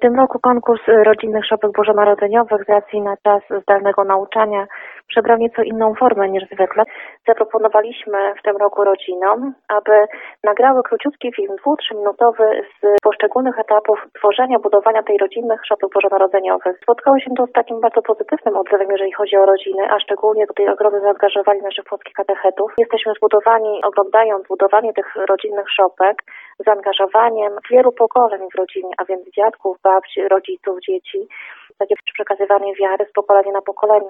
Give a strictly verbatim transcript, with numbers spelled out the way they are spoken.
tym roku konkurs rodzinnych szopek bożonarodzeniowych z racji na czas zdalnego nauczania przybrał nieco inną formę niż zwykle. Zaproponowaliśmy w tym roku rodzinom, aby nagrały króciutki film dwu-, trzyminutowy z poszczególnych etapów tworzenia, budowania tej rodzinnych szopek bożonarodzeniowych. Spotkało się to z takim bardzo pozytywnym odzewem, jeżeli chodzi o rodziny, a szczególnie tutaj ogromne zaangażowanie naszych polskich katechetów. Jesteśmy zbudowani, oglądając budowanie tych rodzinnych szopek, zaangażowaniem wielu pokoleń w rodzinie, a więc dziadków, babci, rodziców, dzieci, takie przekazywanie wiary z pokolenia na pokolenie.